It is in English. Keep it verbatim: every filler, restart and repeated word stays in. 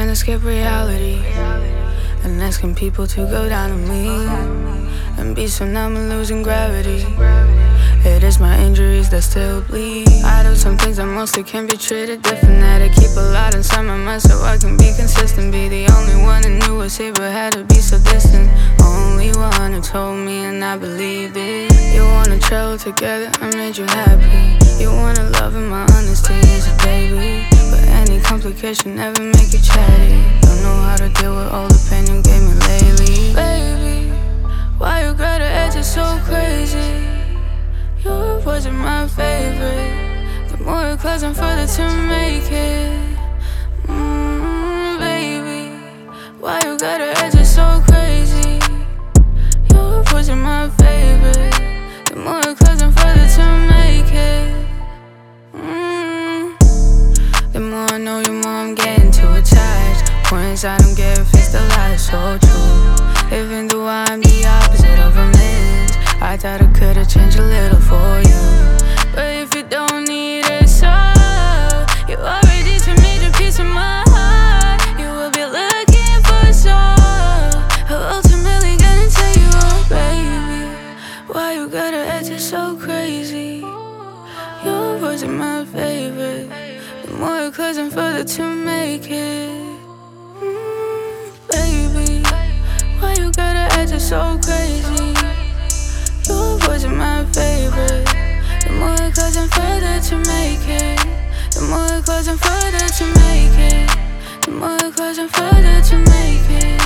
to escape reality and asking people to go down on me and be so numb and losing gravity. It is my injuries that still bleed. I do some things that mostly can be treated different, that I keep a lot inside my mind so I can be consistent. Be the only one who knew what's here but had to be so distant. Only one who told me and I believed it. You wanna travel together, I made you happy. You wanna love and my honesty is a baby, but any complication never make you chatty. Don't know how to deal with all the pain you gave me lately. Baby, why you gotta act it so crazy? You wasn't my favorite. The more you're closing, further to make it. Mm, baby, why you gotta act it so crazy? You wasn't my favorite. The more you're closing, further to make it. Mm. The more I know you, more I'm getting too attached. More inside I'm getting fixed, the lie is so true. Even though I'm the opposite of a man, I thought I could've changed a little for you. But if you don't need it, so you already took me to piece of my heart. You will be looking for soul who ultimately gonna tell you, oh baby, why you gotta act it so crazy? You wasn't my favorite. The more you're closing, further to make it. Mm, baby, why you gotta act it so crazy? You wasn't my favorite. The more you're closing, further to make it. The more you're closing, further to make it. The more you're closing, further to make it.